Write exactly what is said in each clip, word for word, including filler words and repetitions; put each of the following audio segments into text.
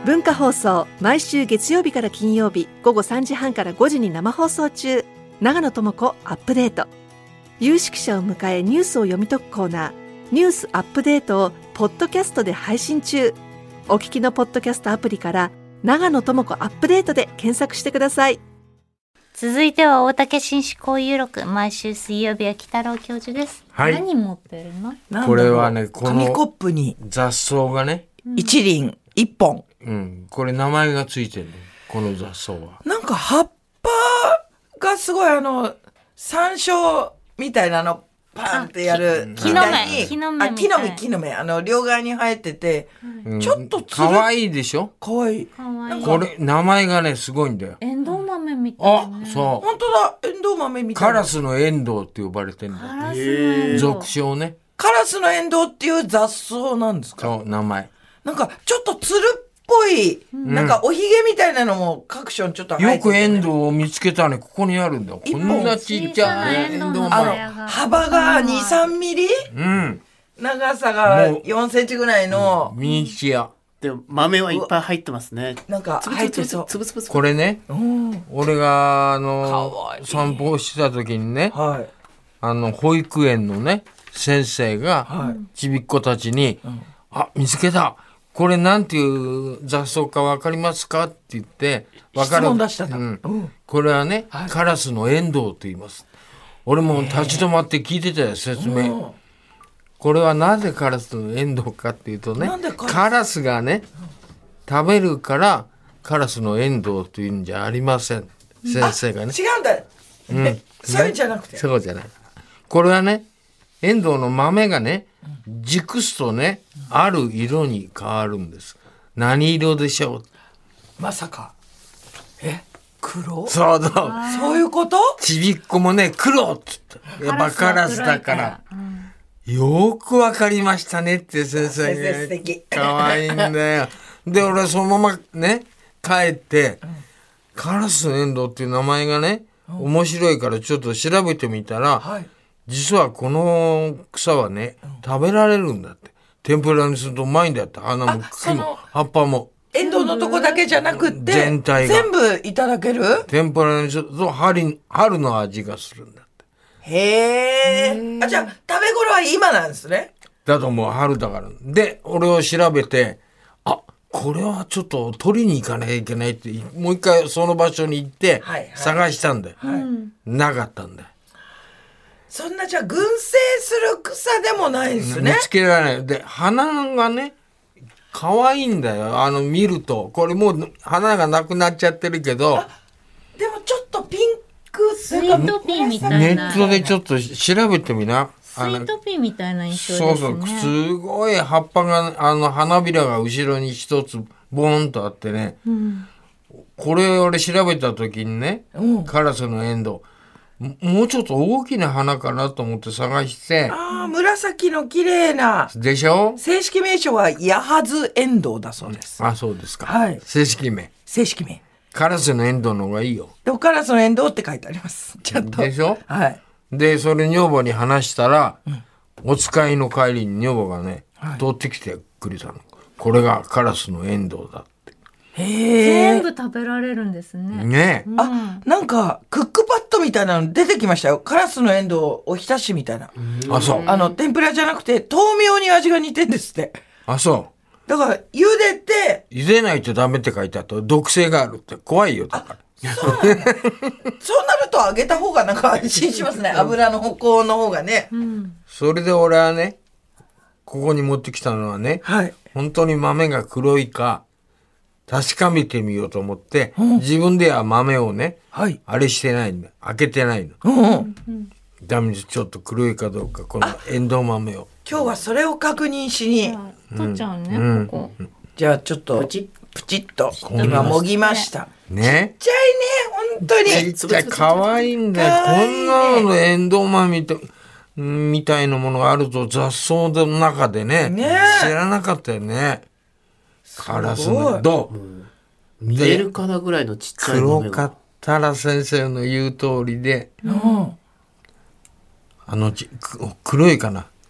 文化放送、毎週月曜日から金曜日午後さんじはんからごじに生放送中。長野智子アップデート。有識者を迎えニュースを読み解くコーナー、ニュースアップデートをポッドキャストで配信中。お聞きのポッドキャストアプリから長野智子アップデートで検索してください。 続いては大竹紳士交友録、毎週水曜日は北郎教授です。 はい、 何持ってるの？ これはね、こ紙コッのプに雑草がね、 一輪一本、 うん、これ名前がついてるの、この雑草は。 なんか葉っぱがすごいあの山椒みたいなのパンってやる木の芽、木の芽あ木の芽木の芽あの両側に生えてて、 うん、 ちょっとつるかわいいでしょ。 かわいい。 かわいい。 これ名前がねすごいんだよ。 エンドウ豆みたいあ、 な、ね。 そう。 本当だ、エンドウ豆みたいな。 カラスのエンドウって呼ばれてんだ。 カラスのエンドウ。 俗称ね。 カラスのエンドウっていう雑草なんですか？ そう、名前。 なんかちょっとつるっぽい、うん、なんかおひげみたいなのも各所にちょっと生えてて、ね、 よくエンドウを見つけたね。ここにあるんだ。こんなちっちゃいエンドウ豆。 あの幅がに、さんミリ、うん、長さがよんセンチぐらいの、 うん、ミニチュア。 でも豆はいっぱい入ってますね。 なんか入ってそう。 つぶつぶつぶ。 これね、うん、俺があの散歩してた時にね、はい、あの保育園のね先生が、はい、ちびっ子たちに、うん、あ、見つけた。これなんていう雑草かわかりますかって言って分かる。 質問出したんだ、うんうん、これはね、はい、カラスのエンドウと言います。俺も立ち止まって聞いてたよ、説明。これはなぜカラスのエンドウかっていうとね、カラス、カラスがね食べるからカラスのエンドウというんじゃありません。先生がね。 違うんだ、うん、そういうんじゃなくて、 そうじゃない。これはね、エンドウの豆がね熟すとね、ある色に変わるんです。何色でしょう？ まさかえ黒？ そうそう、 そういうこと？ ちびっこもね、黒っつって、やっぱカラスだから、うん、よくわかりましたねって先生が、 先生素敵、 かわいいんだよ。で俺そのままね帰って、うん、カラスのエンドウっていう名前がね、うん、面白いからちょっと調べてみたら、はい、実はこの草はね、うん、食べられるんだって。天ぷらにするとうまいんだって。花も茎も葉っぱも。 エンドウのとこだけじゃなくって全体が全部いただける。 天ぷらにすると春、春の味がするんだって。 へー。あ、じゃあ食べ頃は今なんですね。 だともう春だから。で俺を調べて、あ、これはちょっと取りに行かなきゃいけないってもう一回その場所に行って探したんだよ、はいはい、なかったんだよ。 そんなじゃあ群生する草でもないですね。 見つけられない。で花がね可愛いんだよ。あの見るとこれもう花がなくなっちゃってるけど、 でもちょっとピンクスイートピーみたいな。 ネットでちょっと調べてみな。 スイートピーみたいな印象ですね。 そうそう、すごい葉っぱがあの花びらが後ろに一つボーンとあってね、うん、これ俺調べた時にね、うん、カラスのエンドウもうちょっと大きな花かなと思って探して、 ああ、紫の綺麗なでしょ。 正式名称はヤハズエンドウだそうです。 あ、そうですか、 はい、 正式名正式名カラスのエンドウの方がいいよ。 でもカラスのエンドウって書いてあります。ちゃんとでしょ。 はい。 でそれ女房に話したら、うん、お使いの帰りに女房がね、はい、取ってきてくれたの。これがカラスのエンドウだって。 へ全部食べられるんですね。 ねえ、 うん、あ、なんかクックパッドみたいなの出てきましたよ。カラスのエンドウおひたしみたいな。 あ、そう。 あの天ぷらじゃなくて豆苗に味が似てんですって。 あ、そう。 だから茹でて茹でないとダメって書いてあった。毒性があるって怖いよだから。 そうなんだ。そうなると揚げた方がなんか安心しますね。油の方向の方がね、うん、 それで俺はねここに持ってきたのはね、はい、本当に豆が黒いか確かめてみようと思って、うん、自分では豆をね、はい、あれしてないんだ、開けてないの、うんうん、ダメです。ちょっと黒いかどうかこのエンドウ豆を今日はそれを確認しに取っちゃうね、うん、ここじゃあちょっとプチプチッと今もぎましたね。 ちっちゃいね、本当にちっちゃい可愛いんだよ。こんなのエンドウ豆みたいみたいなものがあると雑草の中で ね, ね知らなかったよね。カラスのどう、うん、 見えるかなぐらいのちっちゃい豆が黒かったら先生の言う通りで、うん、あのち黒いかな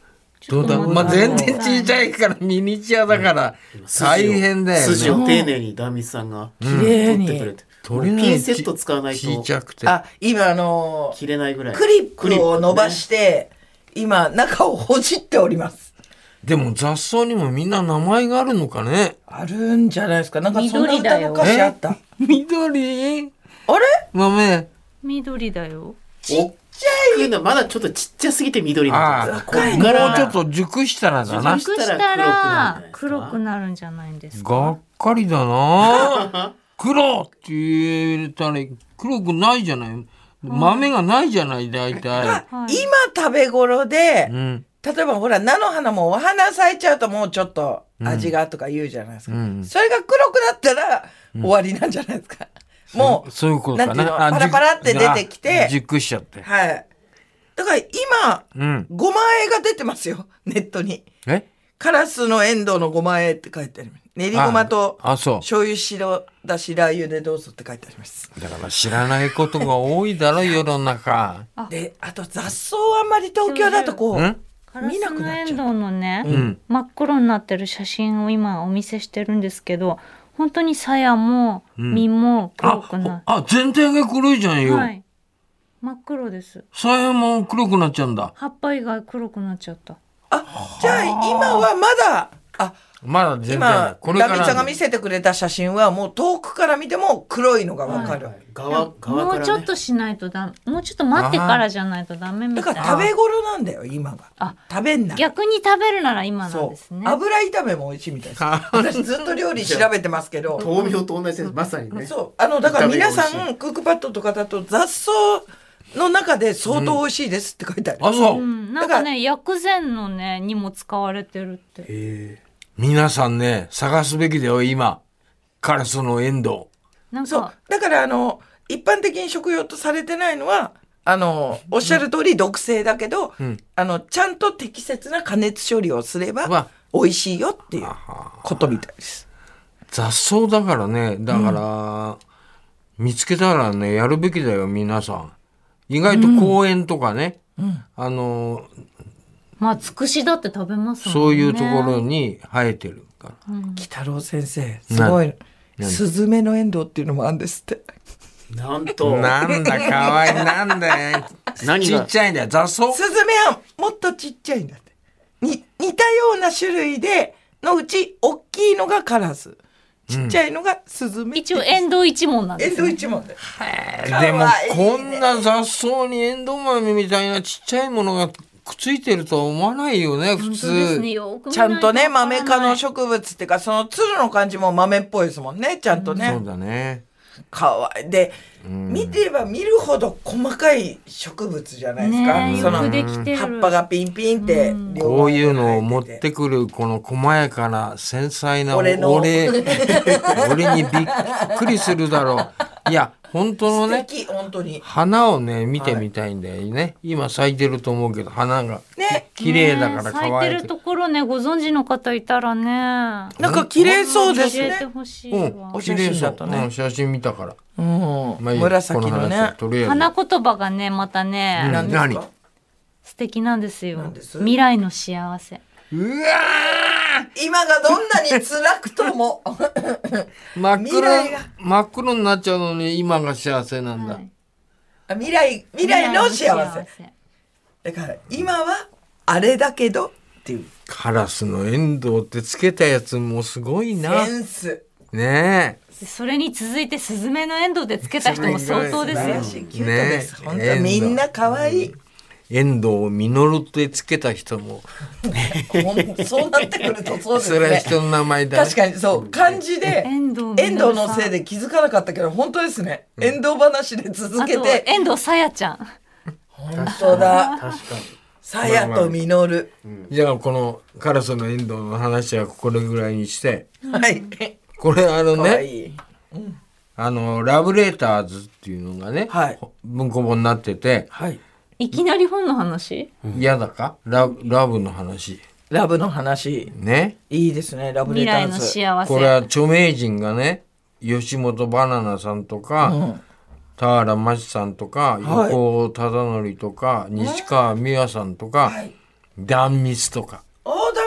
どうだ、まあ、全然小さいからミニチュアだから大変だよね。 筋を丁寧に壇蜜さんが綺麗に取ってくれて、 取れないピンセット使わないとちっちゃくて。 あ、今あのー切れないぐらい。 クリップを伸ばして、今中をほじっております。 でも雑草にもみんな名前があるのかね。 あるんじゃないですか。なんかそんな歌緑だよの歌詞あった。 緑あれ豆。 緑だよ。 ちっちゃい。 いのまだちょっとちっちゃすぎて緑なんです。 ああ、 これもからうちょっと熟したらだな。 熟したら黒くなるんじゃないんですか。 がっかりだな。黒って言ったら黒くないじゃない。豆がないじゃない、大体。 はい今食べ頃で、 うん。 例えばほら菜の花もお花咲いちゃうともうちょっと味がとか言うじゃないですか、 うんそれが黒くなったら終わりなんじゃないですか、もうそういうことかな。 なんていうのあパラパラって出てきてあ熟しちゃって。 はいだから今うん。 ごまあえが出てますよネットに。 えカラスのエンドウのごまあえって書いてある。練りごまとああそう醤油白だしラー油でどうぞって書いてあります。 だから知らないことが多いだろ、世の中。 であと雑草はあんまり東京だとこううんカラス見なくなっちゃうのエンドウのね、 うん。 真っ黒になってる写真を今お見せしてるんですけど、本当に鞘も実も黒くなあ、あ、全体が黒いじゃんる、 よ。 はい真っ黒です。 さやも黒くなっちゃうんだ。 葉っぱ以外黒くなっちゃった。 あじゃあ今はまだあまだ全然今これからラミちゃんが見せてくれた写真はもう遠くから見ても黒いのがわかる、 側側からね。 もうちょっとしないとだもうちょっと待ってからじゃないとダメみたいだから食べ頃なんだよ今が。 あ食べんな逆に食べるなら今なんそですね。 う油炒めも美味しいみたいです。私ずっと料理調べてますけど豆苗と同じです。まさにね。 そうあのだから皆さ炒めが美味んクックパッドとかだと雑草の中で相当美味しいですって書いてある、 あ、そうう。 ん、なんかね薬膳のねにも使われてるって。 へ皆さんね、探すべきだよ、今。カラスのエンドそうなんかだからあの一般的に食用とされてないのはあのおっしゃる通り毒性だけど、 んあのちゃんと適切な加熱処理をすればわ美味しいよっていうことみたいです。 雑草だからね、だから、見つけたらね、やるべきだよ、皆さん。意外と公園とかね、あの、 まあつくしだって食べますもんね。 そういうところに生えてるから。 北郎先生すごい何スズメのエンドウっていうのもあるんですって。 ーなんと。 なんだ、かわいい、なんだよ。 何がちっちゃいんだよ、雑草。 スズメはもっとちっちゃいんだって。に似たような種類でのうち大きいのがカラス、ちっちゃいのがスズメ。 一応エンドウ一門なんです、ね。 エンドウ一門で。 でもかわいいねこんな雑草にエンドウ豆みたいなちっちゃいものがくっついてるとは思わないよね、普本当ですね。 通。 よく見ちゃんとねないわからない豆科の植物っていうかそのつるの感じも豆っぽいですもんねちゃんとね。 そうだね。 かわいいで、見てれば見るほど細かい植物じゃないですか、 ねえそのよくできてる。 葉っぱがピンピンって両こういう側にのを持っ生えてくるこの細やかな繊細な俺の俺俺にびっくりするだろう。いや本当のね素敵本当に花をね見てみたいんだよね。今咲いてると思うけど花がね綺麗だからね咲いてる可愛いて。 ところねご存知の方いたらねなんか綺麗そうです教えてね。 ほしいうんわ、 お写真だとね綺麗そううん写真見たから。 うんまあいい紫のこ話ねはとりあえず花言葉がねまたね、 うん何ですか何素敵なんですよ何です未来の幸せ。 うわ今がどんなに辛くともー真っ黒未来が真っ黒になっちゃうのに今が幸せなんだ。 はい未来未来の幸せ未来のだから今はあれだけどっていうカラスのエンドウってつけたやつもすごいな。 センスねえ。 でそれに続いてスズメのエンドウでつけた人も相当ですよ素晴ら。しいキュートです、 ね本当みんな可愛い遠藤実ってつけた人も、 ほんそうなってくるとそうですそれはね人の名前だね。 確かにそう漢字で遠藤遠藤のせいで気づかなかったけど本当ですね遠藤話で続あとけて遠藤さやちゃん。 本当だ確かに。 さやとみのるじゃあこのカラスの遠藤の話はこれぐらいにして、 はいこれあの可愛ね、 いあのラブレターズっていうのがね、 はい文庫本になってて、 はいいきなり本の話？ 嫌だかラブラブの話ラブの話ね。 いいですねラブレ未来のターズ幸せ。 これは著名人がね、吉本バナナさんとか、 うん田原町さんとか、 はい横尾忠則とか、西川美和さんとか、 はい壇蜜とか、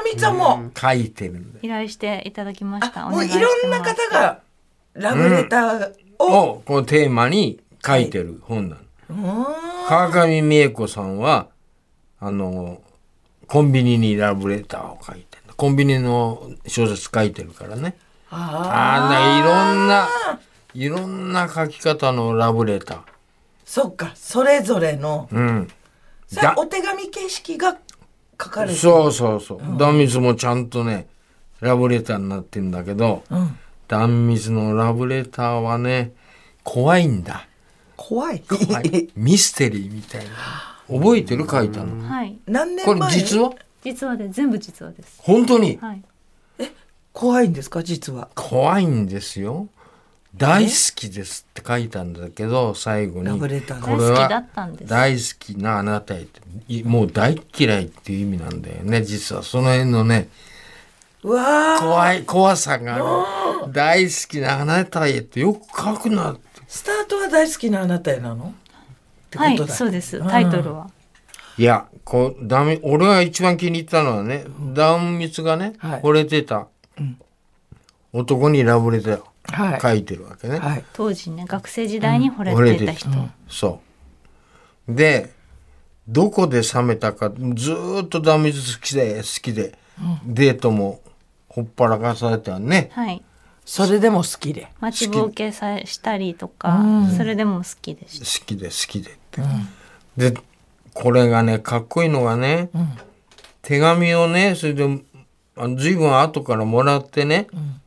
光さんも書いてるんで。 依頼していただきました。 もういお願してろんなます方がラブレターを、 をこのテーマに書いてる本なの。川上美恵子さんはあのコンビニにラブレターを書いてる。コンビニの小説書いてるからね。ああね、いろんないろんな書き方のラブレター。 そっか、それぞれの、 うん。 それお手紙形式が書かれてる。 そうそうそう。壇蜜もちゃんとねラブレターになってんだけど、壇蜜のラブレターはね怖いんだ。 怖い。 怖いミステリーみたいな。覚えてる書いたの。 はい。 何年前？ これ実は？ 実はで全部実話です。 本当に？ はい。 怖いんですか実は？ 怖いんですよ。大好きですって書いたんだけど最後にラブレターこれ大好きだはったんです。 大好きなあなたへっていもう大嫌いっていう意味なんだよね。実はその辺のねうわー、 怖い怖さがある。大好きなあなたへってよく書くなって。 スタートは大好きなあなたへなのってことだ。 はい、そうです。タイトルは。 いやこうダメ俺が一番気に入ったのはね、壇蜜がね、 はい惚れてた男にラブレターはい書いてるわけね。 はい。 当時ね、学生時代に惚惚れてれてた人。 そうでどこで冷めたかずーっと壇蜜好きで好きで、デートもほっぱらかされたね。 はい。 それでも好きで。 待ちぼうけさしたりとか、それでも好きでした。 好きで好きでって、でこれがねかっこいいのがね、手紙をねそれであ随分後からもらってね、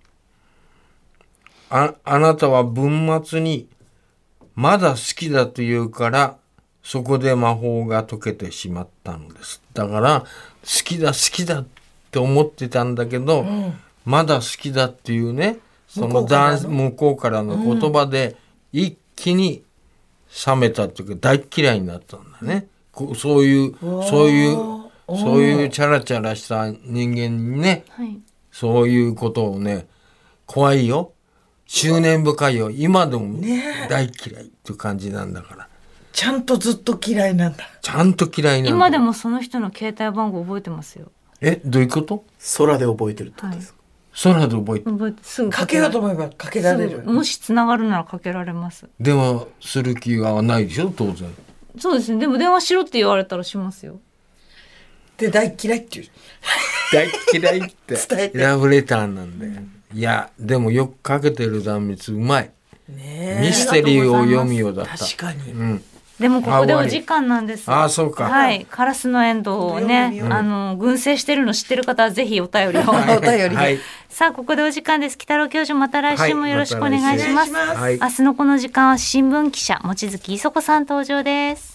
あ, あなたは文末にまだ好きだと言うからそこで魔法が解けてしまったのです。だから好きだ好きだって思ってたんだけど、まだ好きだっていうねそのダンス向こうからの言葉で一気に冷めたっていうか大嫌いになったんだね。こそういうそういうそういうチャラチャラした人間にね、 はい。 そういうことをね怖いよ、執念深いよ、今でも大嫌いっていう感じなんだから、 ちゃんとずっと嫌いなんだ。 ちゃんと嫌いなんだ。 今でもその人の携帯番号覚えてますよ。 えどういうこと？ 空で覚えてるってことですか？ 空で覚えて覚えてすぐかけようと思えばかけられる。 もしつながるならかけられます。 電話する気がないでしょ当然。 そうですね。でも電話しろって言われたらしますよ。 で大嫌いっていう。 大嫌いって伝えてラブレターなんだよ。いやでもよくかけてる壇蜜うまい。 ねえ。 ミステリーを読むようだった。 確かに。 うん。 でもここでお時間なんです。 ああそうか。 はい。カラスのエンドウをね、 うんあの群生してるの知ってる方はぜひお便りを。 お便りで。 はい。 さあここでお時間です。北郎教授また来週もよろしくお願いします。 お願いします。 はい。 明日のこの時間は新聞記者望月磯子さん登場です。